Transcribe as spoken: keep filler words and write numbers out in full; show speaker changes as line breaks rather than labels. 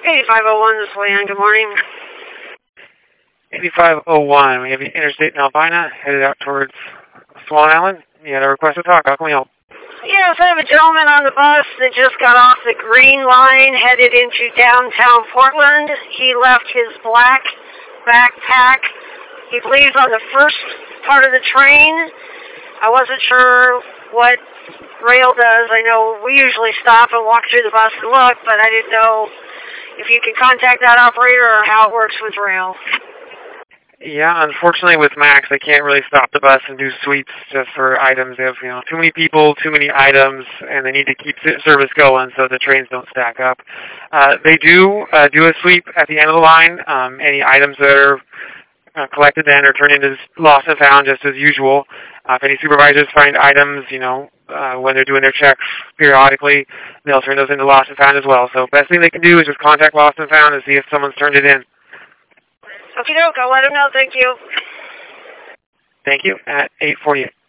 eighty-five oh one, this is Leanne. Good morning.
eighty-five oh one, we have the Interstate in Albina, headed out towards Swan Island. You had a request to talk. How can we help?
Yes, I have a gentleman on the bus that just got off the Green Line, headed into downtown Portland. He left his black backpack, he believes, on the first part of the train. I wasn't sure what rail does. I know we usually stop and walk through the bus and look, but I didn't know if you can contact that operator or how it works with rail.
Yeah, unfortunately with Max, they can't really stop the bus and do sweeps just for items. They have, you know, too many people, too many items, and they need to keep service going so the trains don't stack up. Uh, they do uh, do a sweep at the end of the line. Um, any items that are uh, collected then are turned into lost and found just as usual. Uh, if any supervisors find items, you know, uh, when they're doing their checks periodically, they'll turn those into lost and found as well. So best thing they can do is just contact lost and found and see if someone's turned it in.
Okie doke, I'll let him know. Thank you.
Thank you. At eight forty-eight.